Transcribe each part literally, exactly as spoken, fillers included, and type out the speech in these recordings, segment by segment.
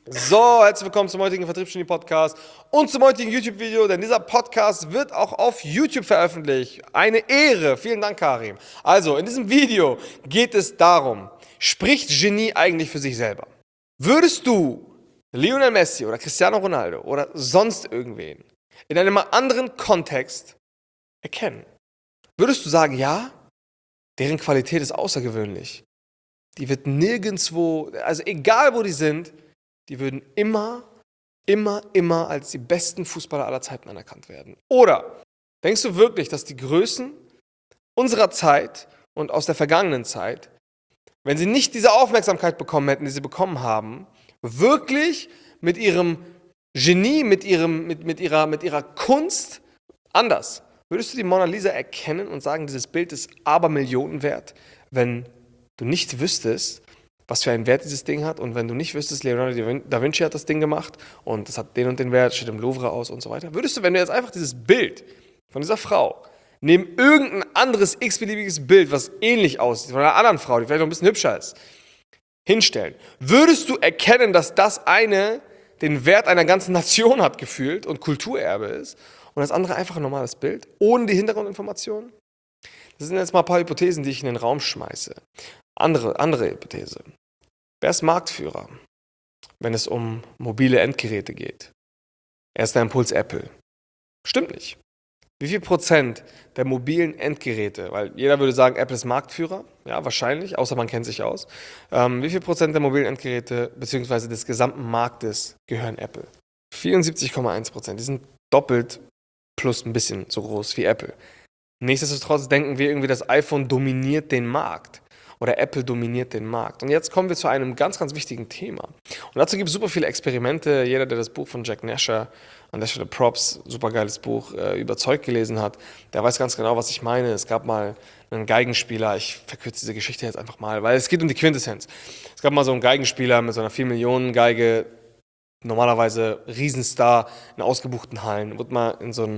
So, herzlich willkommen zum heutigen Vertriebsgenie-Podcast und zum heutigen YouTube-Video, denn dieser Podcast wird auch auf YouTube veröffentlicht. Eine Ehre. Vielen Dank, Karim. Also, in diesem Video geht es darum, spricht Genie eigentlich für sich selber? Würdest du Lionel Messi oder Cristiano Ronaldo oder sonst irgendwen in einem anderen Kontext erkennen? Würdest du sagen, ja, deren Qualität ist außergewöhnlich? Die wird nirgendwo, also egal wo die sind, die würden immer, immer, immer als die besten Fußballer aller Zeiten anerkannt werden. Oder denkst du wirklich, dass die Größen unserer Zeit und aus der vergangenen Zeit, wenn sie nicht diese Aufmerksamkeit bekommen hätten, die sie bekommen haben, wirklich mit ihrem Genie, mit, ihrem, mit, mit, ihrer, mit ihrer Kunst anders? Würdest du die Mona Lisa erkennen und sagen, dieses Bild ist Abermillionen wert, wenn du nicht wüsstest, was für einen Wert dieses Ding hat, und wenn du nicht wüsstest, Leonardo da Vinci hat das Ding gemacht und das hat den und den Wert, steht im Louvre aus und so weiter, würdest du, wenn du jetzt einfach dieses Bild von dieser Frau neben irgendein anderes x-beliebiges Bild, was ähnlich aussieht, von einer anderen Frau, die vielleicht noch ein bisschen hübscher ist, hinstellen, würdest du erkennen, dass das eine den Wert einer ganzen Nation hat gefühlt und Kulturerbe ist und das andere einfach ein normales Bild, ohne die Hintergrundinformationen? Das sind jetzt mal ein paar Hypothesen, die ich in den Raum schmeiße. Andere, andere Hypothese. Wer ist Marktführer, wenn es um mobile Endgeräte geht? Erster Impuls Apple. Stimmt nicht. Wie viel Prozent der mobilen Endgeräte, weil jeder würde sagen, Apple ist Marktführer, ja, wahrscheinlich, außer man kennt sich aus. Ähm, wie viel Prozent der mobilen Endgeräte bzw. des gesamten Marktes gehören Apple? vierundsiebzig Komma eins Prozent. Die sind doppelt plus ein bisschen so groß wie Apple. Nichtsdestotrotz denken wir irgendwie, das iPhone dominiert den Markt. Oder Apple dominiert den Markt. Und jetzt kommen wir zu einem ganz, ganz wichtigen Thema. Und dazu gibt es super viele Experimente. Jeder, der das Buch von Jack Nasher, an der Stelle Props, super geiles Buch, äh, überzeugt gelesen hat, der weiß ganz genau, was ich meine. Es gab mal einen Geigenspieler, ich verkürze diese Geschichte jetzt einfach mal, weil es geht um die Quintessenz. Es gab mal so einen Geigenspieler mit so einer vier Millionen Geige, normalerweise Riesenstar in ausgebuchten Hallen, wurde mal in so einen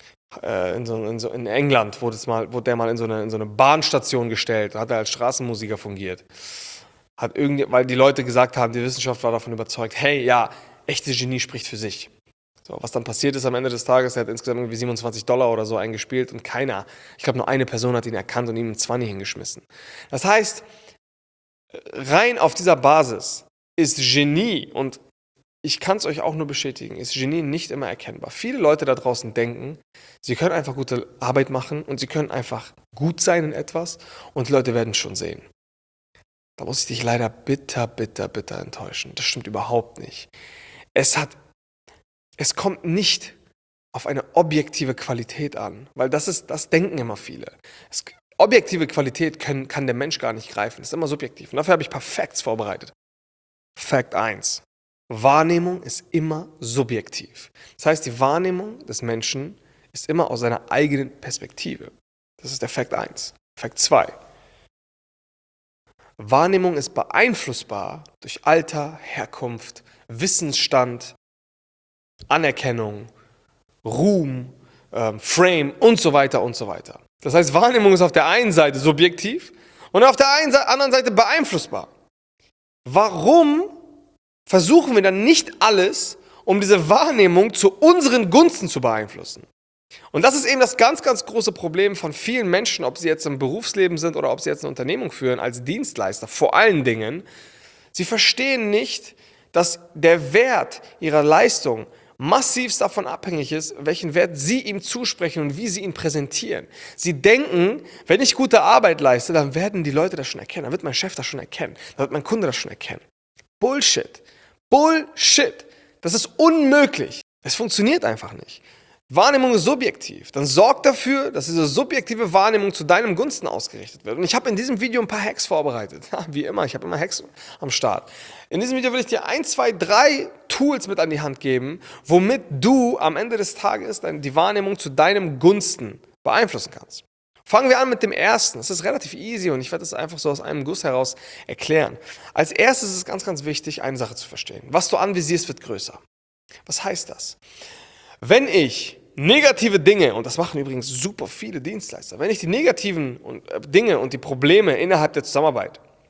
In, so, in, so, in England wurde, es mal, wurde der mal in so, eine, in so eine Bahnstation gestellt, hat er als Straßenmusiker fungiert. Hat irgendwie, weil die Leute gesagt haben, die Wissenschaft war davon überzeugt, hey, ja, echtes Genie spricht für sich. So, was dann passiert ist am Ende des Tages, er hat insgesamt irgendwie siebenundzwanzig Dollar oder so eingespielt und keiner, ich glaube nur eine Person hat ihn erkannt und ihm einen zwanzig hingeschmissen. Das heißt, rein auf dieser Basis ist Genie, und ich kann es euch auch nur bestätigen, ist Genie nicht immer erkennbar. Viele Leute da draußen denken, sie können einfach gute Arbeit machen und sie können einfach gut sein in etwas und die Leute werden es schon sehen. Da muss ich dich leider bitter, bitter, bitter enttäuschen. Das stimmt überhaupt nicht. Es hat, es kommt nicht auf eine objektive Qualität an, weil das ist, das denken immer viele. Es, objektive Qualität können, kann der Mensch gar nicht greifen, das ist immer subjektiv. Und dafür habe ich ein paar Facts vorbereitet. Fact eins. Wahrnehmung ist immer subjektiv. Das heißt, die Wahrnehmung des Menschen ist immer aus seiner eigenen Perspektive. Das ist der Fakt eins. Fakt zwei. Wahrnehmung ist beeinflussbar durch Alter, Herkunft, Wissensstand, Anerkennung, Ruhm, ähm, Frame und so weiter und so weiter. Das heißt, Wahrnehmung ist auf der einen Seite subjektiv und auf der einen, anderen Seite beeinflussbar. Warum versuchen wir dann nicht alles, um diese Wahrnehmung zu unseren Gunsten zu beeinflussen? Und das ist eben das ganz, ganz große Problem von vielen Menschen, ob sie jetzt im Berufsleben sind oder ob sie jetzt eine Unternehmung führen als Dienstleister. Vor allen Dingen, sie verstehen nicht, dass der Wert ihrer Leistung massivst davon abhängig ist, welchen Wert sie ihm zusprechen und wie sie ihn präsentieren. Sie denken, wenn ich gute Arbeit leiste, dann werden die Leute das schon erkennen, dann wird mein Chef das schon erkennen, dann wird mein Kunde das schon erkennen. Bullshit. Bullshit. Das ist unmöglich. Es funktioniert einfach nicht. Wahrnehmung ist subjektiv. Dann sorg dafür, dass diese subjektive Wahrnehmung zu deinem Gunsten ausgerichtet wird. Und ich habe in diesem Video ein paar Hacks vorbereitet. Ja, wie immer, ich habe immer Hacks am Start. In diesem Video will ich dir ein, zwei, drei Tools mit an die Hand geben, womit du am Ende des Tages die Wahrnehmung zu deinem Gunsten beeinflussen kannst. Fangen wir an mit dem ersten. Das ist relativ easy und ich werde es einfach so aus einem Guss heraus erklären. Als erstes ist es ganz, ganz wichtig, eine Sache zu verstehen. Was du anvisierst, wird größer. Was heißt das? Wenn ich negative Dinge, und das machen übrigens super viele Dienstleister, wenn ich die negativen Dinge und die Probleme innerhalb der Zusammenarbeit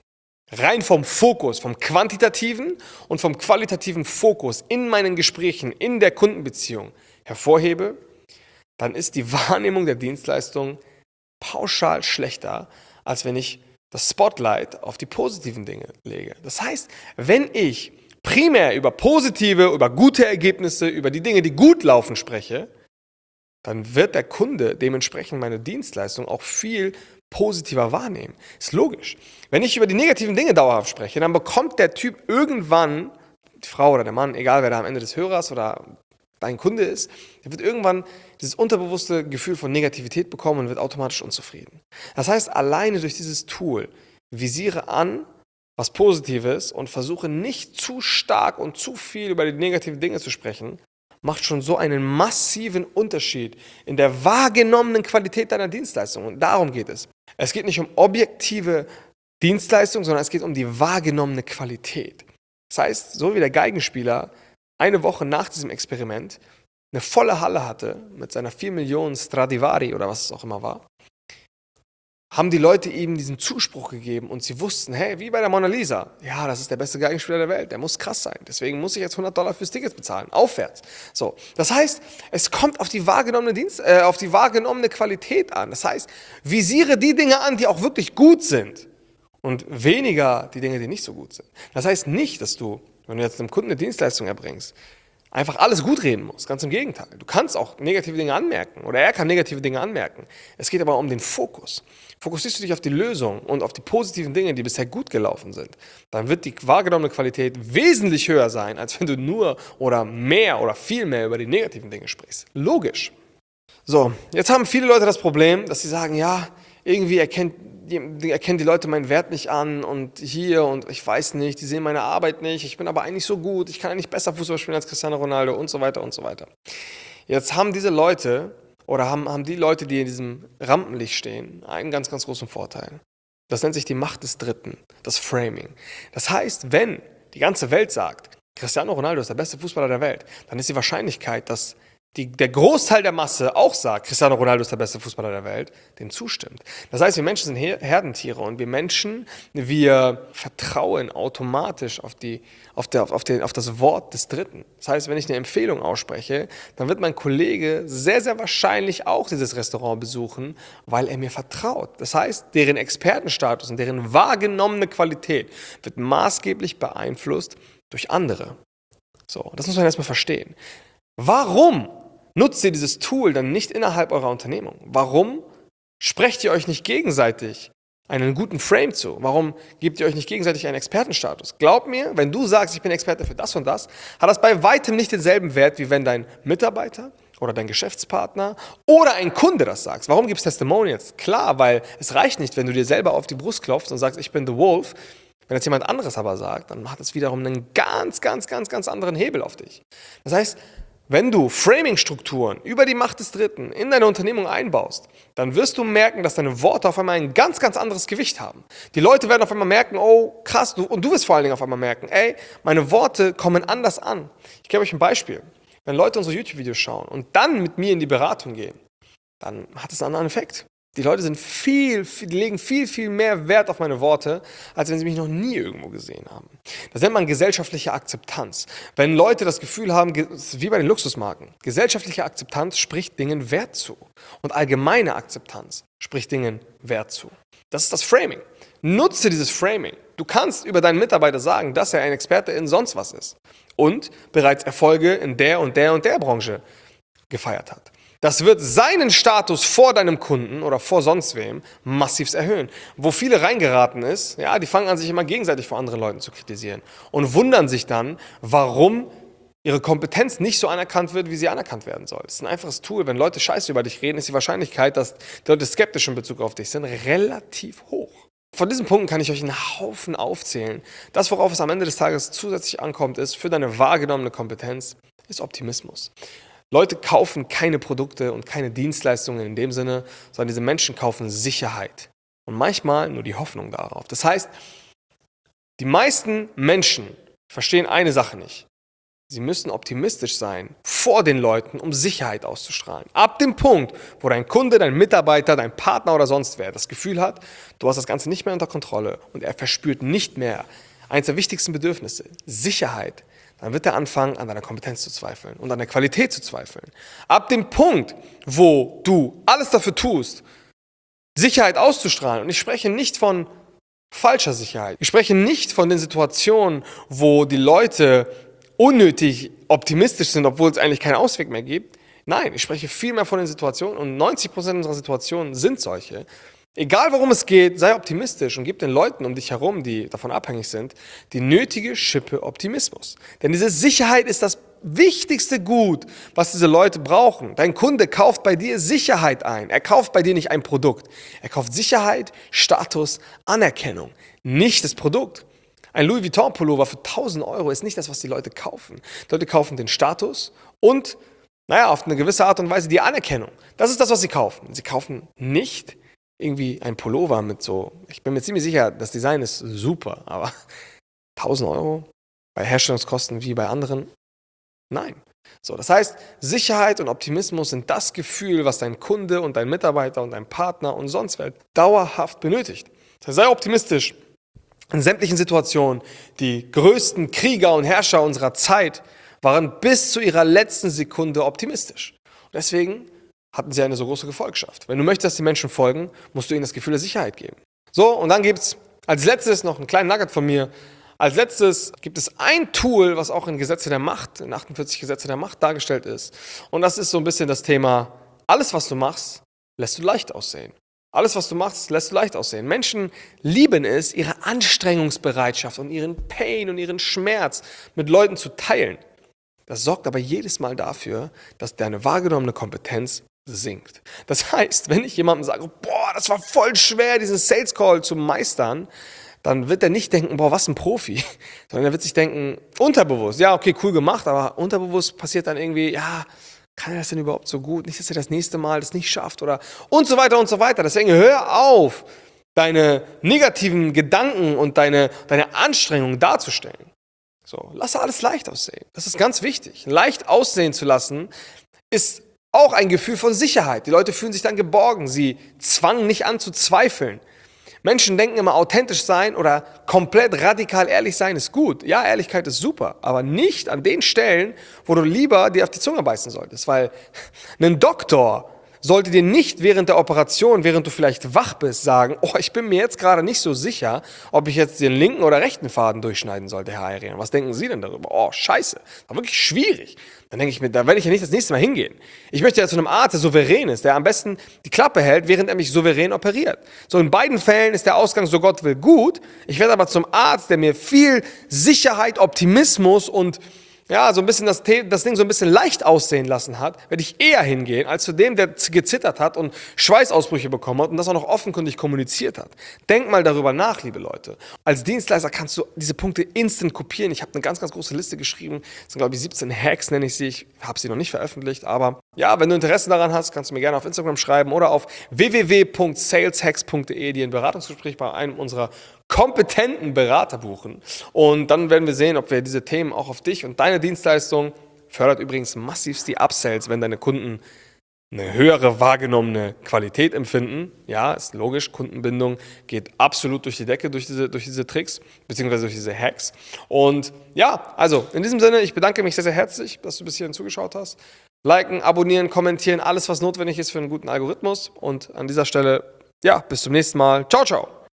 rein vom Fokus, vom quantitativen und vom qualitativen Fokus in meinen Gesprächen, in der Kundenbeziehung hervorhebe, dann ist die Wahrnehmung der Dienstleistung pauschal schlechter, als wenn ich das Spotlight auf die positiven Dinge lege. Das heißt, wenn ich primär über positive, über gute Ergebnisse, über die Dinge, die gut laufen, spreche, dann wird der Kunde dementsprechend meine Dienstleistung auch viel positiver wahrnehmen. Ist logisch. Wenn ich über die negativen Dinge dauerhaft spreche, dann bekommt der Typ irgendwann, die Frau oder der Mann, egal wer da am Ende des Hörers oder dein Kunde ist, der wird irgendwann dieses unterbewusste Gefühl von Negativität bekommen und wird automatisch unzufrieden. Das heißt, alleine durch dieses Tool visiere an, was Positives und versuche nicht zu stark und zu viel über die negativen Dinge zu sprechen, macht schon so einen massiven Unterschied in der wahrgenommenen Qualität deiner Dienstleistung. Und darum geht es. Es geht nicht um objektive Dienstleistung, sondern es geht um die wahrgenommene Qualität. Das heißt, so wie der Geigenspieler eine Woche nach diesem Experiment eine volle Halle hatte mit seiner vier Millionen Stradivari oder was es auch immer war, haben die Leute ihm diesen Zuspruch gegeben und sie wussten, hey, wie bei der Mona Lisa, ja, das ist der beste Geigenspieler der Welt, der muss krass sein, deswegen muss ich jetzt hundert Dollar fürs Ticket bezahlen, aufwärts. So, das heißt, es kommt auf die wahrgenommene Dienst, äh, auf die wahrgenommene Qualität an. Das heißt, visiere die Dinge an, die auch wirklich gut sind und weniger die Dinge, die nicht so gut sind. Das heißt nicht, dass du, wenn du jetzt einem Kunden eine Dienstleistung erbringst, einfach alles gut reden musst. Ganz im Gegenteil. Du kannst auch negative Dinge anmerken oder er kann negative Dinge anmerken. Es geht aber um den Fokus. Fokussierst du dich auf die Lösung und auf die positiven Dinge, die bisher gut gelaufen sind, dann wird die wahrgenommene Qualität wesentlich höher sein, als wenn du nur oder mehr oder viel mehr über die negativen Dinge sprichst. Logisch. So, jetzt haben viele Leute das Problem, dass sie sagen, ja, irgendwie erkennt, die, erkennen die Leute meinen Wert nicht an und hier und ich weiß nicht, die sehen meine Arbeit nicht, ich bin aber eigentlich so gut, ich kann eigentlich besser Fußball spielen als Cristiano Ronaldo und so weiter und so weiter. Jetzt haben diese Leute oder haben, haben die Leute, die in diesem Rampenlicht stehen, einen ganz, ganz großen Vorteil. Das nennt sich die Macht des Dritten, das Framing. Das heißt, wenn die ganze Welt sagt, Cristiano Ronaldo ist der beste Fußballer der Welt, dann ist die Wahrscheinlichkeit, dass die, der Großteil der Masse auch sagt, Cristiano Ronaldo ist der beste Fußballer der Welt, dem zustimmt. Das heißt, wir Menschen sind Herdentiere und wir Menschen, wir vertrauen automatisch auf, die, auf, der, auf, den, auf das Wort des Dritten. Das heißt, wenn ich eine Empfehlung ausspreche, dann wird mein Kollege sehr, sehr wahrscheinlich auch dieses Restaurant besuchen, weil er mir vertraut. Das heißt, deren Expertenstatus und deren wahrgenommene Qualität wird maßgeblich beeinflusst durch andere. So, das muss man erstmal verstehen. Warum nutzt ihr dieses Tool dann nicht innerhalb eurer Unternehmung? Warum sprecht ihr euch nicht gegenseitig einen guten Frame zu? Warum gebt ihr euch nicht gegenseitig einen Expertenstatus? Glaub mir, wenn du sagst, ich bin Experte für das und das, hat das bei weitem nicht denselben Wert, wie wenn dein Mitarbeiter oder dein Geschäftspartner oder ein Kunde das sagt. Warum gibt es Testimonials? Klar, weil es reicht nicht, wenn du dir selber auf die Brust klopfst und sagst, ich bin The Wolf. Wenn das jemand anderes aber sagt, dann macht es wiederum einen ganz, ganz, ganz, ganz anderen Hebel auf dich. Das heißt, wenn du Framing-Strukturen über die Macht des Dritten in deine Unternehmung einbaust, dann wirst du merken, dass deine Worte auf einmal ein ganz, ganz anderes Gewicht haben. Die Leute werden auf einmal merken, oh krass, du, und du wirst vor allen Dingen auf einmal merken, ey, meine Worte kommen anders an. Ich gebe euch ein Beispiel. Wenn Leute unsere YouTube-Videos schauen und dann mit mir in die Beratung gehen, dann hat es einen anderen Effekt. Die Leute sind viel, viel, die legen viel, viel mehr Wert auf meine Worte, als wenn sie mich noch nie irgendwo gesehen haben. Das nennt man gesellschaftliche Akzeptanz. Wenn Leute das Gefühl haben, wie bei den Luxusmarken, gesellschaftliche Akzeptanz spricht Dingen Wert zu. Und allgemeine Akzeptanz spricht Dingen Wert zu. Das ist das Framing. Nutze dieses Framing. Du kannst über deinen Mitarbeiter sagen, dass er ein Experte in sonst was ist und bereits Erfolge in der und der und der Branche gefeiert hat. Das wird seinen Status vor deinem Kunden oder vor sonst wem massiv erhöhen. Wo viele reingeraten ist, ja, die fangen an, sich immer gegenseitig vor anderen Leuten zu kritisieren und wundern sich dann, warum ihre Kompetenz nicht so anerkannt wird, wie sie anerkannt werden soll. Das ist ein einfaches Tool. Wenn Leute Scheiße über dich reden, ist die Wahrscheinlichkeit, dass die Leute skeptisch in Bezug auf dich sind, relativ hoch. Von diesen Punkten kann ich euch einen Haufen aufzählen. Das, worauf es am Ende des Tages zusätzlich ankommt, ist für deine wahrgenommene Kompetenz, ist Optimismus. Leute kaufen keine Produkte und keine Dienstleistungen in dem Sinne, sondern diese Menschen kaufen Sicherheit und manchmal nur die Hoffnung darauf. Das heißt, die meisten Menschen verstehen eine Sache nicht. Sie müssen optimistisch sein vor den Leuten, um Sicherheit auszustrahlen. Ab dem Punkt, wo dein Kunde, dein Mitarbeiter, dein Partner oder sonst wer das Gefühl hat, du hast das Ganze nicht mehr unter Kontrolle und er verspürt nicht mehr eines der wichtigsten Bedürfnisse, Sicherheit, dann wird er anfangen, an deiner Kompetenz zu zweifeln und an der Qualität zu zweifeln. Ab dem Punkt, wo du alles dafür tust, Sicherheit auszustrahlen, und ich spreche nicht von falscher Sicherheit, ich spreche nicht von den Situationen, wo die Leute unnötig optimistisch sind, obwohl es eigentlich keinen Ausweg mehr gibt. Nein, ich spreche vielmehr von den Situationen und neunzig Prozent unserer Situationen sind solche. Egal worum es geht, sei optimistisch und gib den Leuten um dich herum, die davon abhängig sind, die nötige Schippe Optimismus. Denn diese Sicherheit ist das wichtigste Gut, was diese Leute brauchen. Dein Kunde kauft bei dir Sicherheit ein. Er kauft bei dir nicht ein Produkt. Er kauft Sicherheit, Status, Anerkennung, nicht das Produkt. Ein Louis Vuitton Pullover für tausend Euro ist nicht das, was die Leute kaufen. Die Leute kaufen den Status und, naja, auf eine gewisse Art und Weise die Anerkennung. Das ist das, was sie kaufen. Sie kaufen nicht irgendwie ein Pullover mit so, ich bin mir ziemlich sicher, das Design ist super, aber tausend Euro bei Herstellungskosten wie bei anderen? Nein. So, das heißt, Sicherheit und Optimismus sind das Gefühl, was dein Kunde und dein Mitarbeiter und dein Partner und sonst wer dauerhaft benötigt. Das heißt, sei optimistisch. In sämtlichen Situationen, die größten Krieger und Herrscher unserer Zeit waren bis zu ihrer letzten Sekunde optimistisch. Und deswegen hatten sie eine so große Gefolgschaft. Wenn du möchtest, dass die Menschen folgen, musst du ihnen das Gefühl der Sicherheit geben. So, und dann gibt es als letztes noch einen kleinen Nugget von mir. Als letztes gibt es ein Tool, was auch in Gesetze der Macht, in achtundvierzig Gesetze der Macht dargestellt ist. Und das ist so ein bisschen das Thema, alles was du machst, lässt du leicht aussehen. Alles, was du machst, lässt du leicht aussehen. Menschen lieben es, ihre Anstrengungsbereitschaft und ihren Pain und ihren Schmerz mit Leuten zu teilen. Das sorgt aber jedes Mal dafür, dass deine wahrgenommene Kompetenz sinkt. Das heißt, wenn ich jemandem sage, boah, das war voll schwer, diesen Sales Call zu meistern, dann wird er nicht denken, boah, was ein Profi, sondern er wird sich denken, unterbewusst, ja, okay, cool gemacht, aber unterbewusst passiert dann irgendwie, ja, kann er das denn überhaupt so gut? Nicht, dass er das nächste Mal das nicht schafft oder und so weiter und so weiter. Deswegen hör auf, deine negativen Gedanken und deine, deine Anstrengungen darzustellen. So, lass alles leicht aussehen. Das ist ganz wichtig. Leicht aussehen zu lassen ist auch ein Gefühl von Sicherheit. Die Leute fühlen sich dann geborgen. Sie zwangen nicht an zu zweifeln. Menschen denken immer, authentisch sein oder komplett radikal ehrlich sein ist gut. Ja, Ehrlichkeit ist super, aber nicht an den Stellen, wo du lieber dir auf die Zunge beißen solltest. Weil ein Doktor sollte dir nicht während der Operation, während du vielleicht wach bist, sagen, oh, ich bin mir jetzt gerade nicht so sicher, ob ich jetzt den linken oder rechten Faden durchschneiden sollte, Herr Ayrian. Was denken Sie denn darüber? Oh, scheiße, war wirklich schwierig. Dann denke ich mir, da werde ich ja nicht das nächste Mal hingehen. Ich möchte ja zu einem Arzt, der souverän ist, der am besten die Klappe hält, während er mich souverän operiert. So, in beiden Fällen ist der Ausgang, so Gott will, gut. Ich werde aber zum Arzt, der mir viel Sicherheit, Optimismus und ja, so ein bisschen das, das Ding so ein bisschen leicht aussehen lassen hat, werde ich eher hingehen, als zu dem, der gezittert hat und Schweißausbrüche bekommen hat und das auch noch offenkundig kommuniziert hat. Denk mal darüber nach, liebe Leute. Als Dienstleister kannst du diese Punkte instant kopieren. Ich habe eine ganz, ganz große Liste geschrieben. Das sind, glaube ich, siebzehn Hacks, nenne ich sie. Ich habe sie noch nicht veröffentlicht, aber ja, wenn du Interesse daran hast, kannst du mir gerne auf Instagram schreiben oder auf w w w punkt saleshacks punkt de dir ein Beratungsgespräch bei einem unserer kompetenten Berater buchen. Und dann werden wir sehen, ob wir diese Themen auch auf dich und deine Dienstleistung, fördert übrigens massivst die Upsells, wenn deine Kunden eine höhere wahrgenommene Qualität empfinden. Ja, ist logisch, Kundenbindung geht absolut durch die Decke durch diese, durch diese Tricks, beziehungsweise durch diese Hacks. Und ja, also in diesem Sinne, ich bedanke mich sehr, sehr herzlich, dass du bis hierhin zugeschaut hast. Liken, abonnieren, kommentieren, alles, was notwendig ist für einen guten Algorithmus. Und an dieser Stelle, ja, bis zum nächsten Mal. Ciao, ciao.